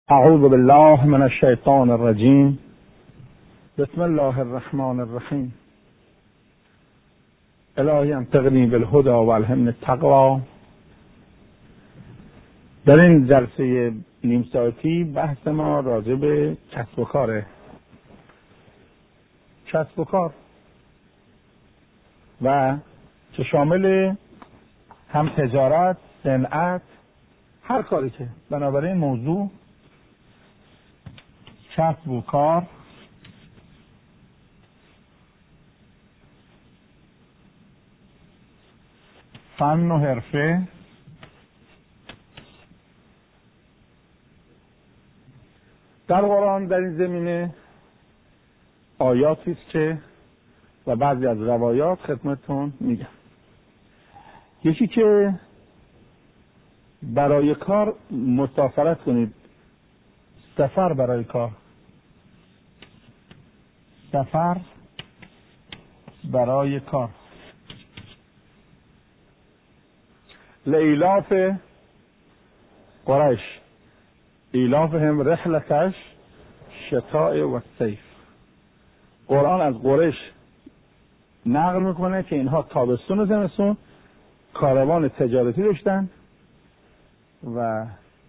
اعوذ بالله من الشیطان الرجیم. بسم الله الرحمن الرحیم. الهی انطقنی بالهدى و الهمنی التقوی. در این جلسه نیم ساعتی بحث ما راجع به کسب و کاره. کسب و کار و که شامل هم تجارت، صنعت، هر کاری که بنابراین موضوع کسب و کار فن و حرفه در قرآن در این زمینه آیاتی است که و بعضی از روایات خدمتتون میگم. یکی که برای کار مسافرت کنید، سفر برای کار، سفر برای کار. لإیلاف قریش ایلافهم رحلتش شتاء و صیف. قرآن از قریش نقل میکنه که اینها تابستون و زمستون کاروان تجارتی داشتن و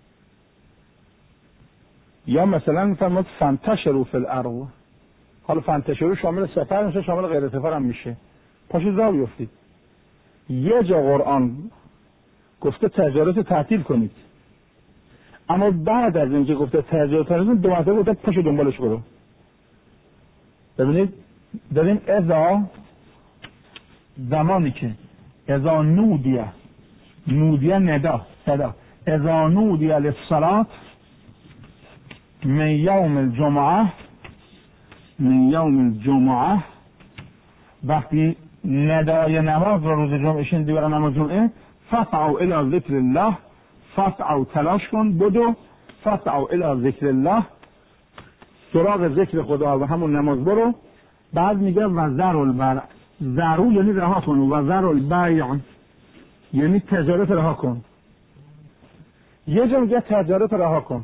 یا مثلا میفرماد فانتشروا فی الارض. حالا فانتشروا شامل سفر میشه، شامل غیر سفر هم میشه. پاشو راه بیفتید. یه جا قرآن گفته تجارت تعطیل کنید، اما بعد از اینکه گفته تجارت تعطیل کنید دو مرتبه گفته پاشو دنبالش برو. ببینید داریم اذا، زمانی که اذا نودیه ندا صدا، اذا نودیه للصلاة من یوم الجمعه، وقتی ندای نماز رو روز جمعه شنیدی برای نماز جمعه، فسعوا الی ذکر الله، فسعوا تلاش کن بدو، فسعوا الی ذکر الله، سراغ ذکر خدا و همون نماز برو. بعد میگه و ذرو یعنی رها کن، و ذر البیع یعنی تجارت رها کن. یه جا میگه تجارت رها کن،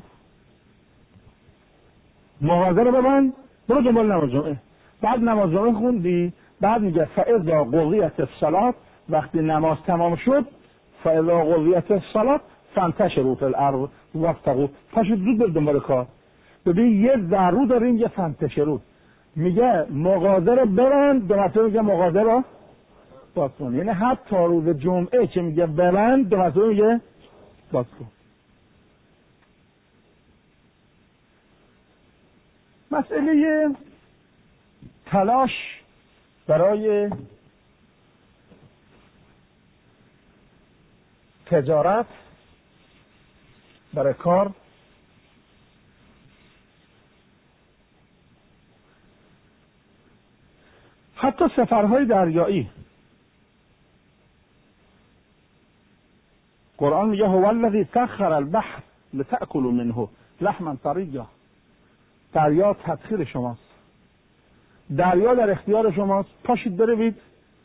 مغازه رو ببند برو دنبال نماز جمعه. بعد نماز جمعه خوندی، بعد میگه فاذا قضیت الصلاة، وقتی نماز تمام شد، فاذا قضیت الصلاة فانتشروا فی الارض وابتغوا، پاشو زود بر دنبال کار. ببین یه ضرو داریم، یه فانتشروا. میگه مغازه رو ببند، دو مرتبه میگه مغازه رو باز کن. یعنی حتی روز جمعه که میگه ببند دو مرتبه میگه باز کن. مسئله تلاش برای تجارت، برای کار، حتی سفرهای دریایی. قرآن میگه هو الذی سخر البحر لتأکلوا منه لحما طریا. دریا تسخیر شماست، دریا در اختیار شماست، پاشید بروید.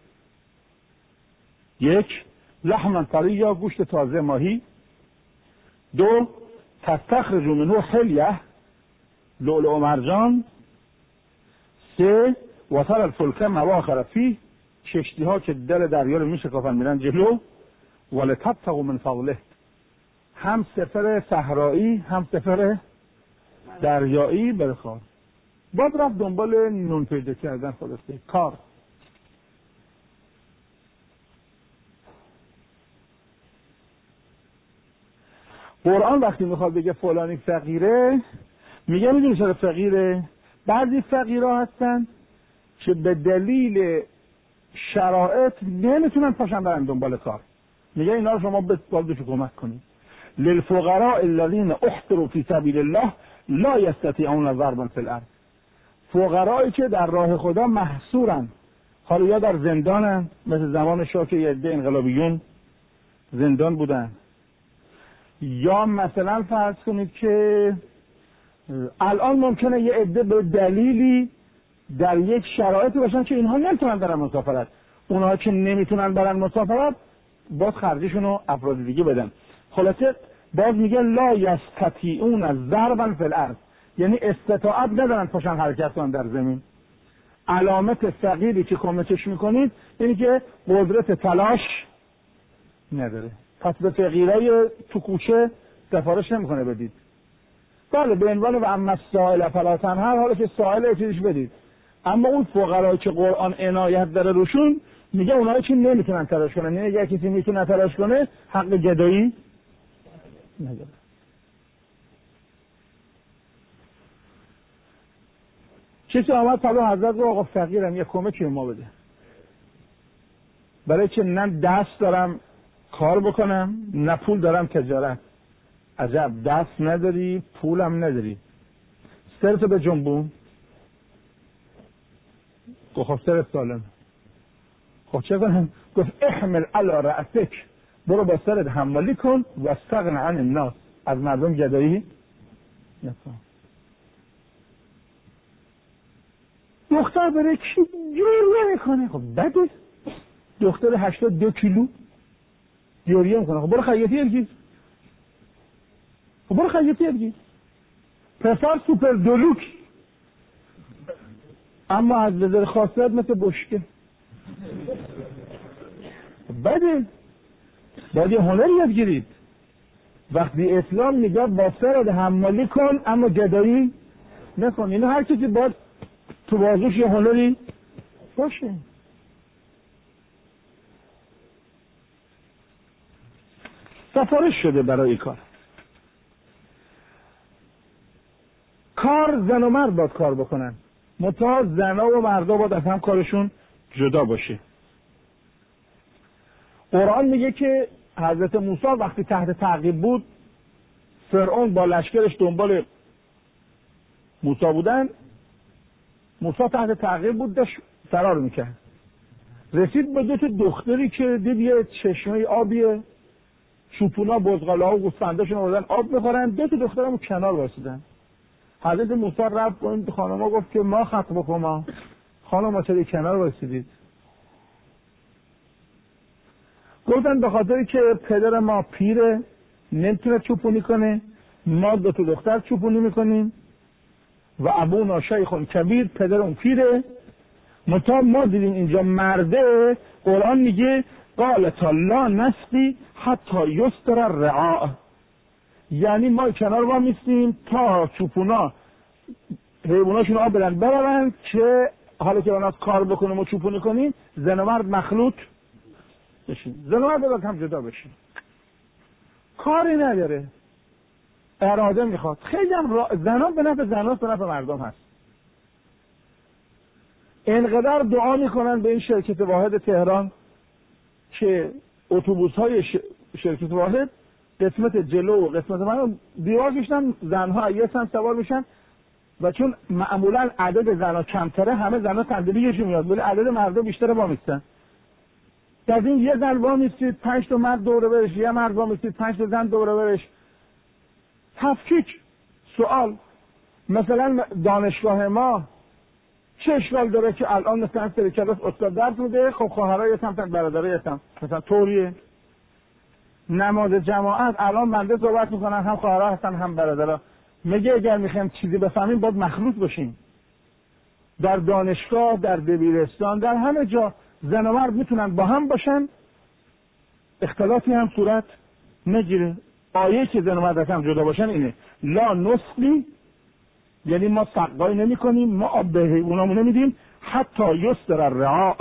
یک، لحما طریا، گوشت تازه ماهی. دو، تستخرجوا منه حلیه، لؤلؤ و مرجان. سه، وتر الفلک مواخر فیه، کشتی ها که در دریا رو میشکافن میرن جلو. ولتبتغوا من فضله، هم سفر صحرایی هم سفر دریایی برخواد. باید رفت دنبال نون پیدا کردن، خلاصه کار. قرآن وقتی میخواد بگه فلانی فقیره، میگه میدونی چرا فقیره؟ بعضی فقیرها هستن که به دلیل شرایط نمیتونن پاشن برن دنبال کار. میگه اینا رو شما باید کمک کنید. للفقراء الذين احصروا في سبيل الله لا يستطيعون ضربا في الارض. فقرایی که در راه خدا محصورن، حالا یا در زندانن، مثل زمان شاه که یه عده انقلابیون زندان بودن، یا مثلا فرض کنید که الان ممکنه یه عده به دلیلی در یک شرایطی باشن که اینها نمیتونن برن مسافرت. اونها که نمیتونن برن مسافرت باید خرجشون رو افراد دیگه بدن. خلاصه باز میگه لا یستطیعون ضربا فی الارض، یعنی استطاعت ندارن پاشن حرکت کنن در زمین. علامت فقیری که کمکش میکنید اینی که قدرت تلاش نداره. پس به فقیرای تو کوچه سفارش نمیکنه بدید. بله به عنوان و اما السائل فلا تنهر، حالا که سائل چیزش بدید. اما اون فقرایی که قرآن عنایت داره روشون میگه اونایی که نمیتونن تلاش کنن، یعنی اگه کسی میتونه تلاش کنه حق گدایی نداره. کسی آمد طلب حضرت رو آقا فقیرم یه کمکی ما بده، برای که نه دست دارم کار بکنم نه پول دارم تجارت. عجب، دست نداری پولم نداری، سرتو به جنبون. گفت سرت سالم. خب چه کنم؟ گفت احمل علی رأسک، برو با سرت حمالی کن و استغن عن الناس، از مردم گدایی نکن. دختر برای کی جوریه میکنه؟ خب بده. دختر 82 کیلو جوریه میکنه. خب برو خیاطی بگیر. خب برو خیاطی بگیر. پسر سوپر دلوک، اما از نظر خاصیت مثل بشکه. بده. باید یه هنری یاد گیرید. وقتی اسلام میگه با سرت حمالی کن اما گدایی نکن، یعنی هر کسی باید تو بازوش یه هنری باشه. سفارش شده برای کار زن و مرد باید کار بکنن، منتها زنها و مردا باید از هم کارشون جدا باشه. قرآن میگه که حضرت موسی وقتی تحت تعقیب بود، فرعون با لشکرش دنبال موسی بودن، موسی تحت تعقیب بود داشت فرار میکرد. رسید به 2 دختری که دید یه چشمه آبیه، چوپونا بزغالا و گوسفنداشون آوردن آب میخورن، 2 دخترمو کنار وایسیدن. حضرت موسی رفت با این خانم‌ها گفت که ما خطبکما، خانم‌ها چرا کنار وایسیدید؟ گفتن به خاطر که پدر ما پیره نمیتونه چوپونی کنه، ما 2 دختر چوپونی میکنیم و ابونا شیخ کبیر، پدر اون پیره. منتها ما دیدیم اینجا مرده. قرآن میگه قالت لا نسقی حتی یستر الرعاء، یعنی ما کنار ما میستیم تا چوپونا حیواناشون آب بدن برن که حالا که باید کار بکنیم و چوپونی کنیم زن و مرد مخلوط بشین، زن و مرد باید هم جدا بشین. کاری نداره، اراده میخواد. خیلی هم زنان به نفع زناست، به نفع مردم هست. اینقدر دعا میکنن به این شرکت واحد تهران که اتوبوس های شرکت واحد قسمت جلو و قسمت من دیوار کشیدن، زنها یه سمت سوار میشن و چون معمولا عدد زنها کمتره همه زنها صندلیشون میاد، ولی عدد مردم بیشتره وامیستن. از این یه زن وامیستید 5 تا مرد دوره برش، یه مرد وامیستید 5 تا زن دوره برش. تفکیک. سوال مثلا دانشگاه ما چه اشکال داره که الان مثلا سر کلاس استاد درس میده، خب خواهرها یه سمت برادرها یه سمت، مثلا طوریه. نماز جماعت الان بنده صحبت میکنن، هم خواهرها هستن هم برادرها. میگه اگر میخوایم چیزی بفهمیم باید مخلوط باشیم. در دانشگاه، در دبیرستان، در همه جا زن و مرد میتونن با هم باشن، اختلافی هم صورت نگیره. آیه که زن و مرد از هم جدا باشن اینه لا نسقی، یعنی ما سقایی نمی کنیم، ما آب به حیوانامون نمیدیم حتی یستر الرعاء.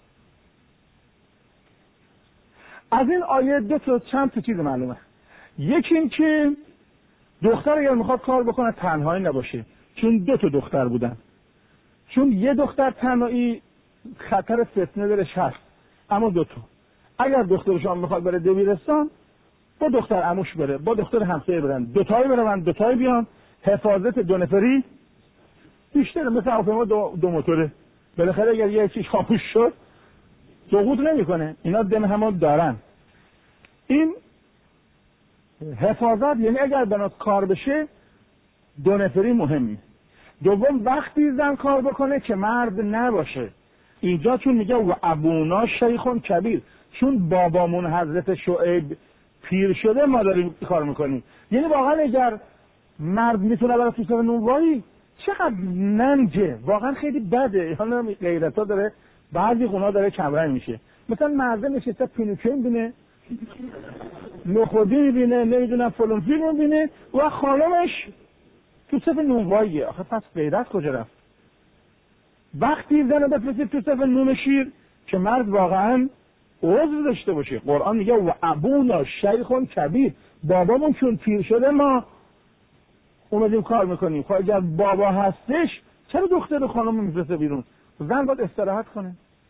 از این آیه چند تا چیز معلومه. یکی این که دختر اگر میخواد کار بکنه تنهایی نباشه، چون 2 دختر بودن، چون یه دختر تنهایی خطر فتنه درش هست، اما 2 اگر دخترشان میخواد بره دبیرستان با دختر عموش بره، با دختر همسایه برن، 2 برن 2 بیان، حفاظت 2 نفری بیشتره. مثل هواپیما 2 موتوره، بالاخره اگر یکی خاموش شد سقوط نمیکنه، اینا دم همون دارن. این حفاظت، یعنی اگر بنات کار بشه 2 نفری مهمه. دوم وقتی زن کار بکنه که مرد نباشه. اینجا چون میگه و ابونا شیخ کبیر، چون بابامون حضرت شعیب پیر شده ما داریم کار میکنیم. یعنی واقعا اگر مرد میتونه برای توصف نونوایی چقدر ننجه، واقعا خیلی بده. حالا غیرتا داره بعضی خونه داره کمرنگ میشه. مثلا مرد نشسته پینوکه میبینه، نخودی میبینه، نمیدونم فلان فیلم میبینه و خانمش توصف نونواییه. آخه پس غیرت کجا رفت؟ وقتی زن بفرستید توصف نون شیر که مرد واقعا عذر داشته باشه. قرآن میگه و ابونا شیخ کبیر، بابامون چون پیر شده ما اومدیم کار میکنیم. خب اگر بابا هستش چرا دختر خانم میفرسته بیرون؟ زن باید استراحت کنه،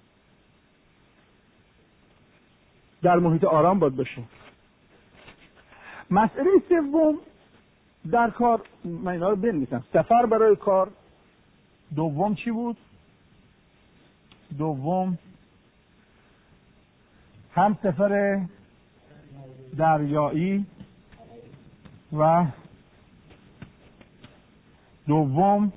در محیط آرام باید باشه. مسئله سوم در کار، من اینا رو بنویسم. سفر برای کار. دوم چی بود؟ دوم هم سفر دریایی و دوم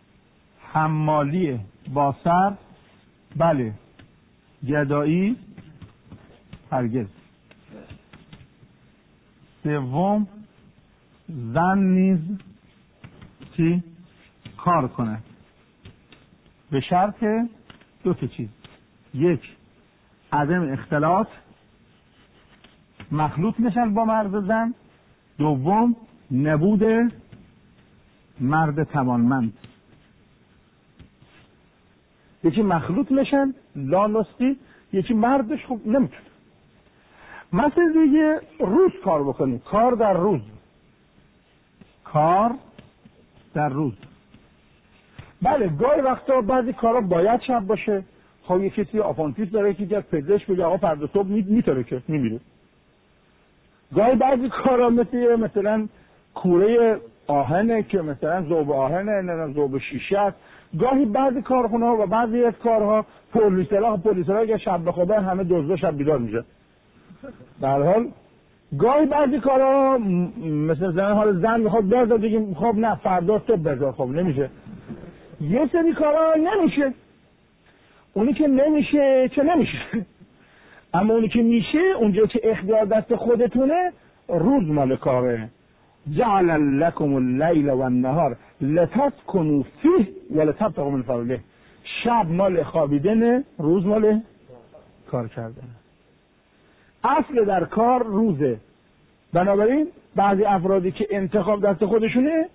حمالی با سر. بله، گدایی هرگز. سوم زن نیز چی؟ کار کنه، به شرط دو تا چیز: یک، عدم اختلاط، مخلوط نشن با مرد زن. دوم، نبود مرد توانمند. یکی مخلوط نشن لانستی، یکی مردش خوب نمیتونه. مثل دیگه روز کار بکنی، کار در روز، کار در روز. بله گاهی وقتا بعضی کارا باید شب باشه. خب یه کسی آپانتیس داره که جد پزشک بگه آقا فردا صبح میتاره که میمیره. گاهی بعضی کارا مثلا کوره آهنه که مثلا ذوب آهنه، نه ذوب شیشه است. گاهی بعضی کارخونه ها و بعضی از کارها پلیس‌ها که شب بخوابه همه دزدا شب بیدار میشه. در حال گاهی بعضی کارها مثلا زن میخواد بذار دیگه، خب نه فردا صبح بذار، خب نمیشه. یه سری کارها نمیشه. اونی که نمیشه چه نمیشه، اما اونی که میشه اونجا که اختیار دست خودتونه، روز مال کاره. جعل لكم اللیل و النهار لتسکنوا فیه ولتبتغوا من فضله. شب مال خوابیدن، روز مال کار کردن. اصل در کار روزه. بنابراین بعضی افرادی که انتخاب دست خودشونه،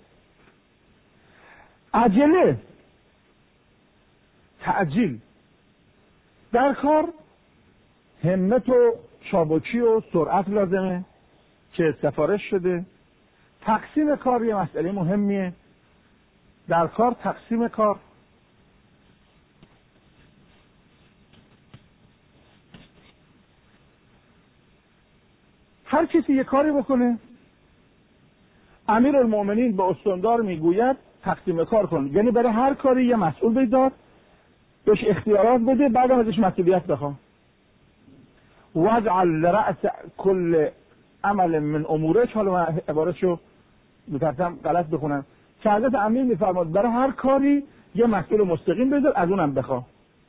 عجله، تعجیل در کار، همت و چابکی و سرعت لازمه که سفارش شده. تقسیم کار یه مسئله مهمیه در کار. تقسیم کار، هر کسی یه کاری بکنه. امیرالمومنین به استاندار میگوید تقسیم کار کن، یعنی برای هر کاری یه مسئول بیدار، بهش اختیارات بده، بعد ازش مسئولیت بخواه. واجعل لرأس کل عمل من امورش، حالا من عبارتشو میترسم غلط بخونم، که حضرت امیر میفرماد برای هر کاری یه مسئول مستقیم بذار، از اونم بخواه.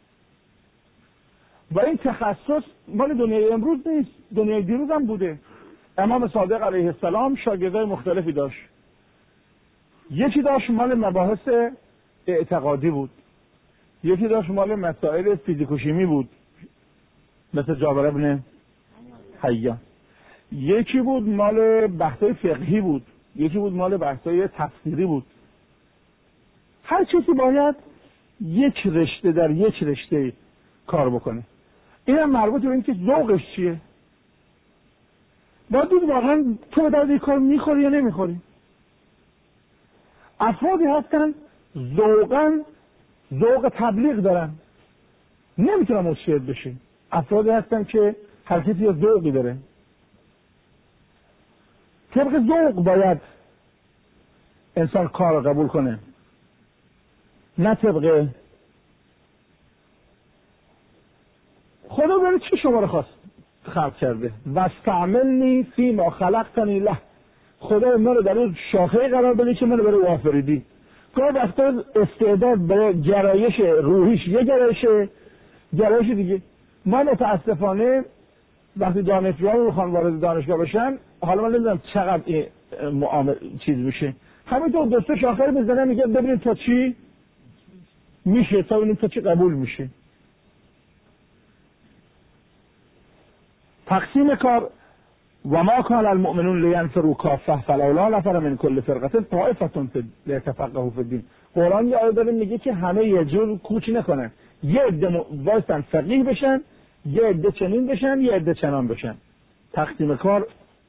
و این تخصص مال دنیای امروز نیست، دنیای دیروز هم بوده. امام صادق علیه السلام شاگردای مختلفی داشت. یکی داشت مال مباحث اعتقادی بود، یکی داشت مال مسائل فیزیک و شیمی بود مثل جابر ابن حیان، یکی بود مال بحثای فقهی بود، یکی بود مال بحثای تفسیری بود. هر کسی باید یک رشته در یک رشته کار بکنه. این هم مربوط به این که ذوقش چیه. باید دید واقعا تو به درد این کار میخوری یا نمیخوری. افرادی هستن ذوق تبلیغ دارن، نمیتونن مرشد بشه. افرادی هستن که هر کسی یه ذوقی داره. طبق ذوق باید انسان کار رو قبول کنه، نه طبق خدا برای چی شما رو خلق کرده. واستعملنی فیما خلقتنی له. خدا من رو در اون شاخه قرار بده که من رو برای آفریدی. گاه وقتا استعداد برای گرایش روحیش یه گرایش دیگه. ما متاسفانه وقتی دانشجوها میخوان وارد دانشگاه بشن، حالا من نمیدونم چقدر این معامل چیز میشه، همینطور دوسته شاخه بزنن میگه ببینید تا چی میشه، تا ببینید تا چی قبول میشه. تقسیم کار و ما کان المؤمنون لینفروا کافه فلولا نفر من کل فرقه طائفه لیتفقهوا فی الدین. قرآن یه آیه داره میگه که همه یه جور کوچ نکنن، یه عده وایسن فقیه بشن، یه عده چنین بشن، یه عده چنان بشن. تقسیم کار.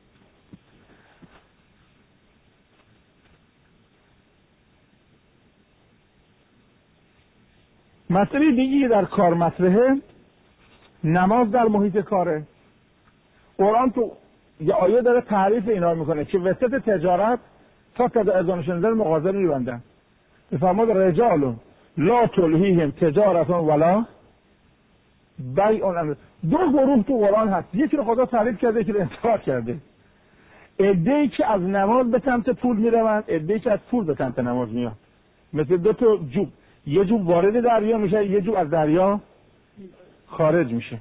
مسئله دیگه در کار مطرحه، نماز در محیط کاره. قرآن تو یه آیه داره تعریف اینا میکنه که وسط تجارت تا اذان شنیدن مغازه رو میبندن. میفرماد رجال لا تلهیهم تجارت ولا بیع. دو گروه تو قرآن هست، یکی رو خدا تعریف کرده، یکی رو انتقاد کرده. عده‌ای که از نماز به سمت پول میروند، عده‌ای که از پول به سمت نماز میاد. مثل دو تا جوب، یه جوب وارد دریا میشه، یه جوب از دریا خارج میشه.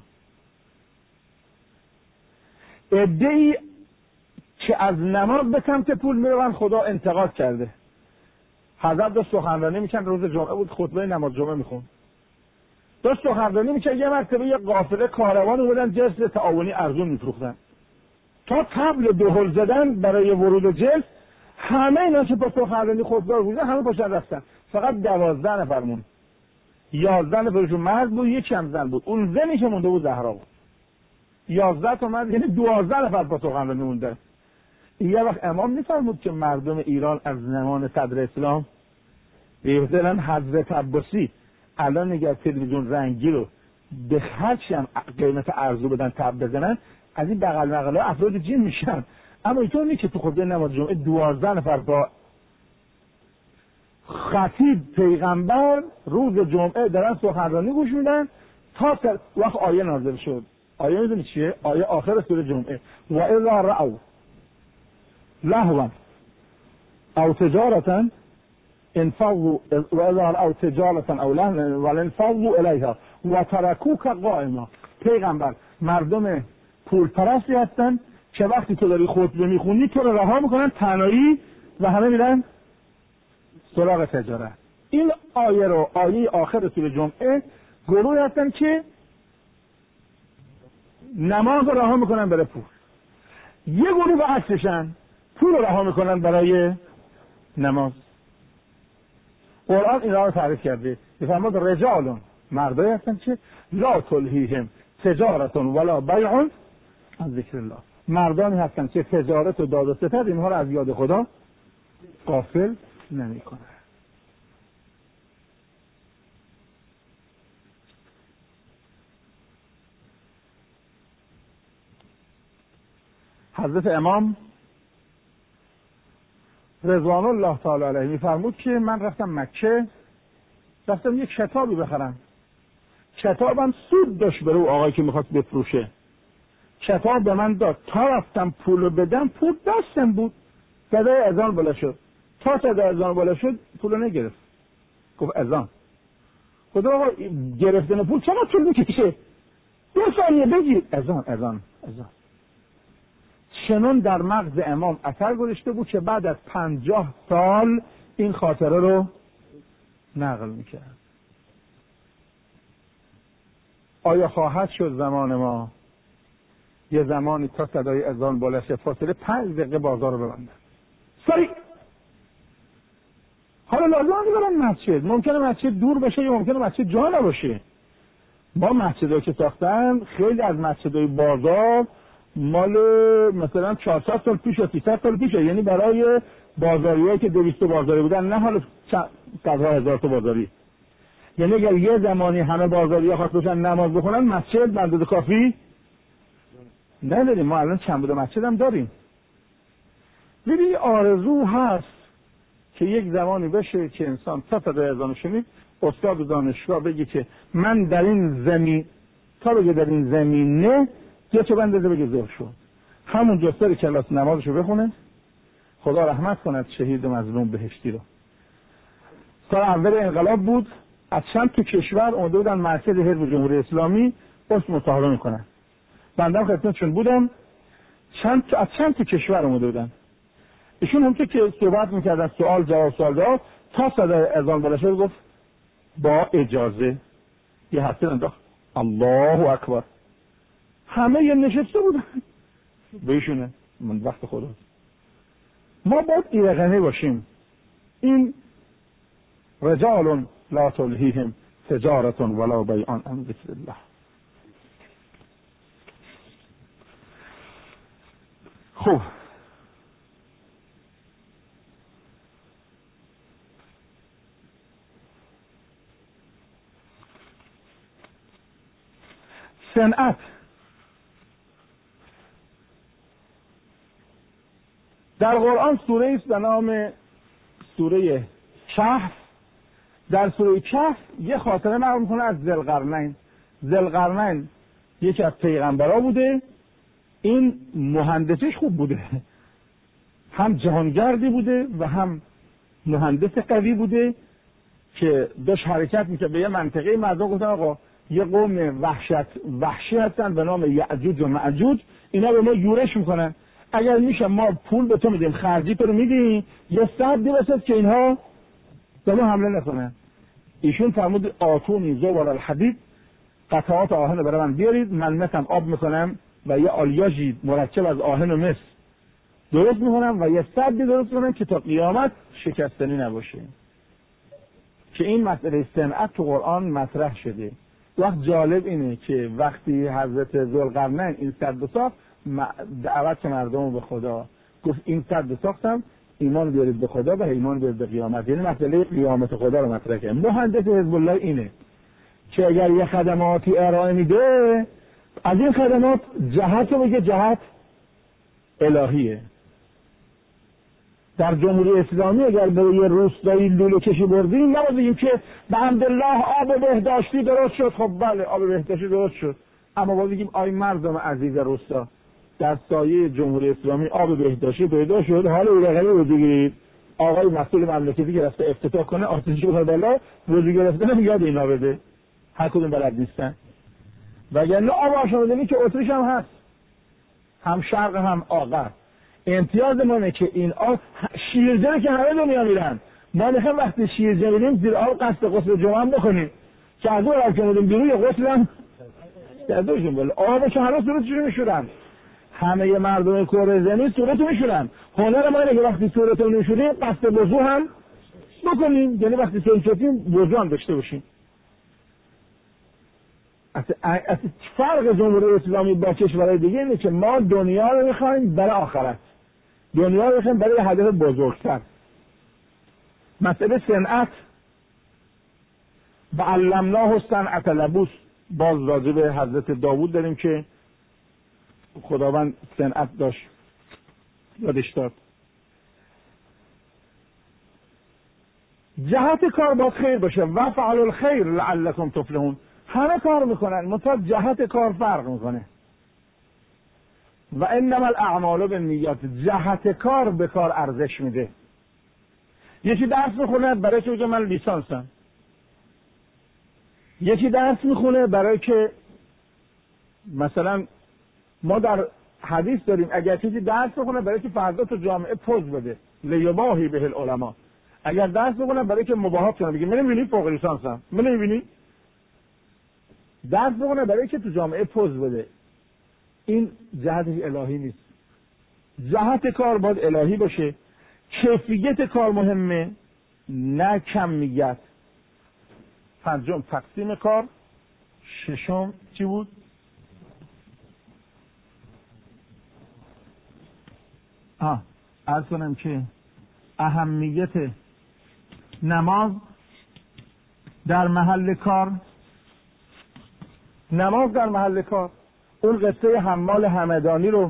عده‌ای که از نماز به سمت پول میروند خدا انتقاد کرده. حضرت داشت سخنرانی میکرد، روز جمعه بود، خطبه نماز جمعه میخوند. داشت سخنرانی میکرد، یه مرتبه یه قافله کاروان اومدن جنس تعاونی ارزون میفروختن. تا طبل دهل زدن برای ورود جنس، همه اینا که با سخنرانی خطبه رو بودن همه پاشن رفتن. فقط 12 نفر موند. 11 نفرشون مرد بود، یک هم زن بود. اون زنی که مونده بود زهرا بود. 11 تا مرد، یعنی 12 نفر با سخنرانی موندن. یه وقت امام میفرمود که مردم ایران از زمان صدر اسلام مثلا حضرت عباسی الان نگاه تلویزیون رنگی رو به هرچی هم قیمت ارزو بدن تب بزنن، از این بغل مغله افراد جن میشن. اما اینطور نیست که تو خطبه نماز جمعه 12 نفر با خطیب پیغمبر روز جمعه دارن سخنرانی گوش میدن تا وقت آیه نازل شد. آیه میدونی چیه؟ آیه آخر سوره جمعه. و اذا رأوا لهوا او تجارتا انفضوا و اذا رأوا تجارتا او لهوا ولانفضوا الیها و ترکوک قائما. پیغمبر مردم پول پرستی هستن که وقتی تو داری خطبه میخونی تو رو رها میکنن تنهایی و همه میرن سراغ تجارت. این آیه رو آیه آخر سوره جمعه گروه هستن که نماز رو رها میکنن برای پول. یه گروه به عکسشن، پول رو رها میکنن برای نماز. قرآن اینا رو تعریف کرده. میفرماد رجال، مردایی هستن که لا تلهیهم تجارت ولا بیع عن ذکر الله. مردانی هستن که تجارت و داد و ستد اینها رو از یاد خدا غافل نمیکنن. حضرت امام رضوان الله تعالی علیه میفرمود که من رفتم مکه، رفتم یک کتابی بخرم. کتابم سود داشت برای او آقایی که میخواست بفروشه. کتاب به من داد، تا رفتم پولو بدم پول دستم بود. صدای اذان بالا شد، تا صدای اذان بالا شد پولو نگرفت. گفت اذان. خدا آقا گرفتن پول چقدر طول میکشه؟ 2 ثانیه بگیر. اذان اذان اذان. چنون در مغز امام اثر گذاشته بود که بعد از 50 سال این خاطره رو نقل میکرد. آیا خواهد شد زمان ما یه زمانی تا صدای اذان بالا شه فاصله 5 دقیقه بازار رو ببندن سریع؟ حالا لازم برن مسجد، ممکنه مسجد دور باشه یا ممکنه مسجد جا نباشه. ما مسجدها که ساختن، خیلی از مسجدهای بازار مال مثلا 400 سال پیش و 300 سال پیشه، یعنی برای بازاریایی که 200 بازاری بودن، نه حالا صدها هزار تا بازاری. یعنی اگر یه زمانی همه بازاری‌ها خواست باشن نماز بخونن، مسجد به اندازه کافی نداریم. ما الان چند بوده مسجد هم داریم. ببین آرزو هست که یک زمانی بشه که انسان تا صدای اذان شنید استاد دانشگاه بگه که من در این زمین، تا بگه در این زمینه یا چه بندازه بگه ظهر شد، همون جا سر کلاس نمازشو بخونه، خدا رحمت کند شهید مظلوم بهشتی رو. سال اول انقلاب بود، از چند تو کشور اومده بودن مرکز حزب جمهوری اسلامی باش مصاحبه میکنن. بنده هم خدمتشون بودم، از چند تا کشور اومده بودن. ایشون هم که صحبت میکردن، سوال جواب تا صدای اذان بالا شد گفت با اجازه، یه هفته انداخت الله اکبر، همه یه نشسته بودن به ایشونه. من وقت خدا ما باید ایرغنی باشیم. این رجال لا تلهیهم تجارت ولا بیع عن ذکر الله. خوب، صنعت در قرآن سوره است به نام سوره کهف. در سوره کهف یه خاطره نقل میکنه از ذوالقرنین. ذوالقرنین یکی از پیغمبرا بوده. این مهندسیش خوب بوده، هم جهانگردی بوده و هم مهندس قوی بوده که داشت حرکت میکنه به یه منطقه. مردم گفتن آقا یه قوم وحشی هستن به نام یأجوج و مأجوج، اینا به ما یورش میکنن، اگر میشه ما پول به تو میدیم، خرجی تو رو میدیم، یه سدی بساز که اینها به ما حمله نکنن. ایشون فرمود آتونی زبر الحدید، قطعات آهن برای من بیارید، من مثلا آب میکنم و یه آلیاژی مرکب از آهن و مس درست میکنم و یه سدی درست میکنم که تا قیامت شکستنی نباشه. که این مسئله صنعت تو قرآن مطرح شده. وقت جالب اینه که وقتی حضرت ذوالقرنین این سد ساخت، دعوت مردم به خدا گفت این سد ساختم، ایمان بیارید به خدا و ایمان بیارید به قیامت. یعنی مسئله قیامت خدا رو مطرح کرد. مهندس حزب الله اینه که اگر یه خدماتی ارائه میده، از این خدمات جهت رو بگه جهت الهیه. در جمهوری اسلامی اگر به یه روستایی لوله کشی بردیم، نبودیم که به حمدالله آب بهداشتی درست شد. خب بله آب بهداشتی درست شد، اما باید بگیم آی مردم عزیز روستا، در سایه جمهوری اسلامی آب بهداشتی پیدا شد، حالا ایرانی وضو گیرید. آقای مسئول مملکتی که رفته افتتاح کنه آتشی بخواد بالا، وضو گرفتن هم یاد اینا بده، هر کدوم بلد نیستن. وگرنه آب آشامیدنی که اتریش هم هست، هم شرق هم آغر. امتیاز مانه که این آب شیرجه که همه دنیا میرن، ما میخوایم وقتی شیرجه میریم زیر آب قصد غسل جمعه هم بکنیم که از اون که بودیم بیرون یه غسل هم دردوشون بله. آب که همه صورتشون میشورن، همه مردم کره زمین صورتو میشورن. هنر ما اینه که وقتی صورتو میشوریم قصد وضو هم بکنیم، یعنی وقتی صورت شدیم وضو هم داشته باشیم. اصلا فرق جمهوری اسلامی با کشورهای دیگه اینه که ما دنیا رو میخوایم برای آخرت، دنیا رو میخوایم برای هدف بزرگتر. مسئله صنعت و علمناه صنعت لبوس، باز راجع به حضرت داوود داریم که خداوند صنعت داشت یادش داد. جهت کار باید خیر باشه، و فعل الخیر لعلکم تفلحون. همه کار میکنن منتها جهت کار فرق میکنه. و انما الاعمال بالنیات، جهت کار به کار ارزش میده. یکی درس میخونه برای که من لیسانسم، یکی درس میخونه برای که مثلا ما در حدیث داریم اگر کسی درس بخونه برای که فردا تو جامعه پوز بده، لیباهی به العلماء. اگر درس بخونه برای که مباهات کنه، بگه من نمیبینی فوق لیسانسم، من نمیبینی. درس بخونه برای که تو جامعه پوز بده، این جهتش الهی نیست. جهت کار باید الهی باشه. کیفیت کار مهمه نه کمیت. پنجم تقسیم کار. ششم چی بود؟ عرض کنم که اهمیت نماز در محل کار. نماز در محل کار. اون قصه حمال همدانی رو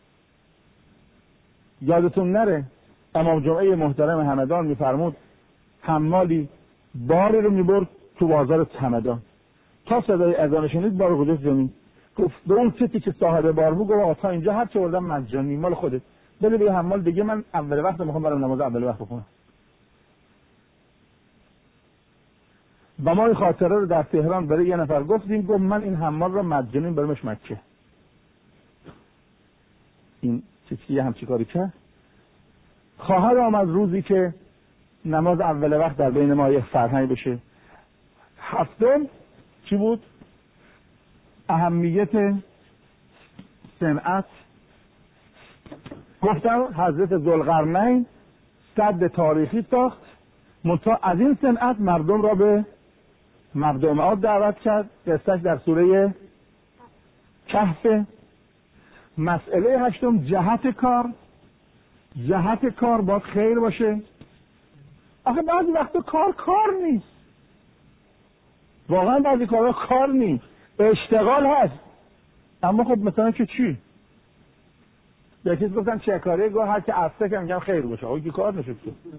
یادتون نره، امام جمعه محترم همدان میفرمود حمالی باری رو میبرد تو بازار همدان، تا صدای اذان شنید بار گذاشت زمین، گفت به اون کسی که صاحب بار بود، گفت تا اینجا هر چه بردم مجانی مال خودت، بده به حمال دیگه، من اول وقت میخوام برام نماز اول وقت بخونم. و ما این خاطره رو در تهران برای یه نفر گفتیم، گفت من این حمال رو مجانی برمش مکه. کسی که همچی کاری کرد. خواهد آمد روزی که نماز اول وقت در بین ما یک فرهنگ بشه. هفتم چی بود؟ اهمیت صنعت. گفتم حضرت ذوالقرنین سد تاریخی ساخت، منتها از این صنعت مردم را به مردم دعوت کرد. قصهش در سوره کهف. مسئله هشتم جهت کار. جهت کار باید خیر باشه. آخه بعضی وقتا کار نیست، واقعا بعضی کارها کار نیست، اشتغال هست، اما خب مثلا که چی؟ یکی گفتن چه کاری؟ گفت هر که عفته که میگم خیر باشه. آقا که کار نشد.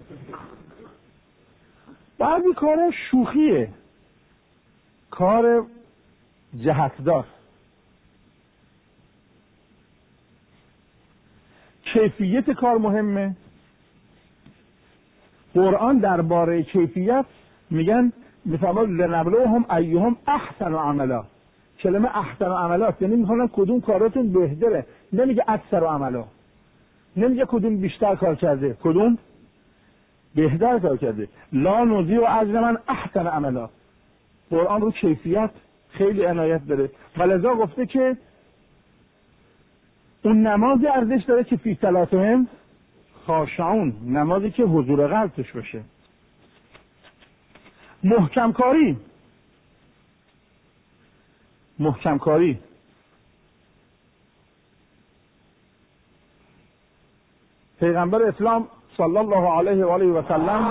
بعضی کارها شوخیه، کار جهتدار. کیفیت کار مهمه. قرآن درباره کیفیت میگن میفرماد لنبلوهم ایهم احسن عملا. کلمه احسن عملا یعنی میخوان کدوم کاراتون بهتره، نمیگه اکثر عملا، نمیگه کدوم بیشتر کار کرده، کدوم بهتر کار کرده. لا نضیع اجر من احسن عملا. قرآن رو کیفیت خیلی عنایت داره و لذا گفته که اون نمازی ارزش داره که فی صلاتهم خاشعون، نمازی که حضور قلب توش باشه. محکم کاری پیغمبر اسلام صلی الله علیه و آله و سلم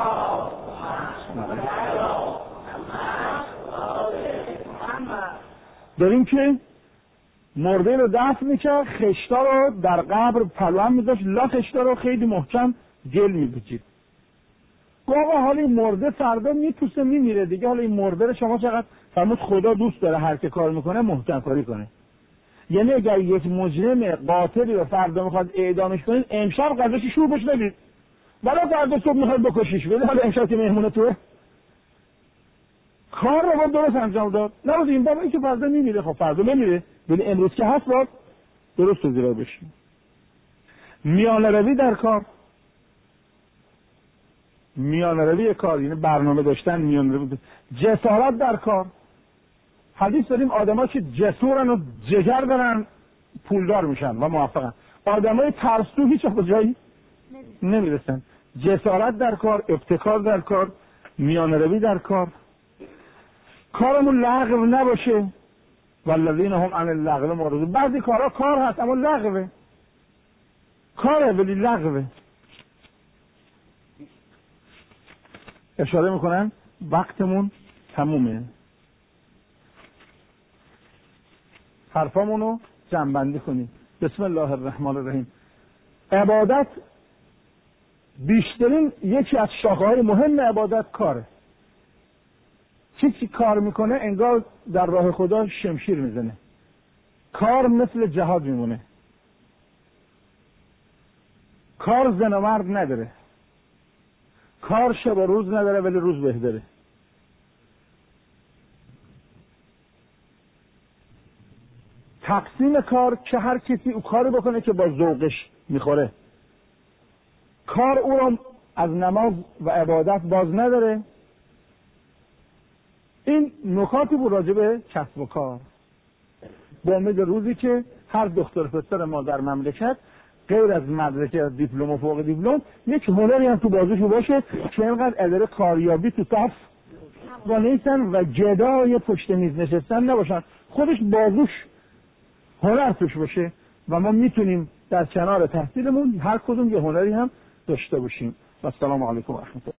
داریم که مرده رو دفن میکرد، خشتا رو در قبر پلوان میذاشت، لا خشتا رو خیلی محکم گل میپیچید. گوه حالا این مرده فردا میپوسه میمیره دیگه، حالا این مرده رو شما چقدر فرمود خدا دوست داره هر که کار میکنه محکم کاری کنه. یعنی اگر یک مجرم قاتلی رو فردا میخواد اعدامش کنید، امشب قضاشی شور بش بدید، ولی فردا صبح میخواد بکشیش بدید، حالا امشب که مهمونه توه کار رو باید درست انجام داد. نباید این بابا این که فردا میمیره، خب فردا میمیره، ولی امروز که هست باید درست زیرا بشیم. میانه روی در کار. میانه روی کار یعنی برنامه داشتن، میانه روی. جسارت در کار. حدیث داریم آدم‌ها که جسورن و جگر دارن پولدار میشن و موفقن. آدمای ترسو هیچ وقت جایی نمیرسن. جسارت در کار، ابتکار در کار، میانه روی در کار. کارمون لغو نباشه. والذین هم عن اللغو معرضون. بعضی کارها کار هست اما لغوه. کاره ولی لغوه. اشاره میکنن وقتمون تمومه. حرفامونو جمع‌بندی کنیم. بسم الله الرحمن الرحیم. عبادت بیشترین یکی از شاخه‌های مهم عبادت کاره. کسی کار میکنه انگار در راه خدا شمشیر میزنه. کار مثل جهاد میمونه. کار زن و مرد نداره. کار شب و روز نداره ولی روز بهتره. تقسیم کار که هر کسی او کاری بکنه که با ذوقش میخوره. کار او رو از نماز و عبادت باز نداره. این نکاتی بود راجع به کسب و کار. با امید روزی که هر دختر پسر ما در مملکت غیر از مدرسه دیپلم و فوق دیپلم یک هنری هم تو بازوشو باشه که اینقدر اداره کاریابی تو صف و نیستن و جدای پشت میز نشستن نباشن، خودش بازوش هنر توش باشه و ما میتونیم در کنار تحصیلمون هر کدوم یه هنری هم داشته باشیم. و السلام علیکم و رحمت الله.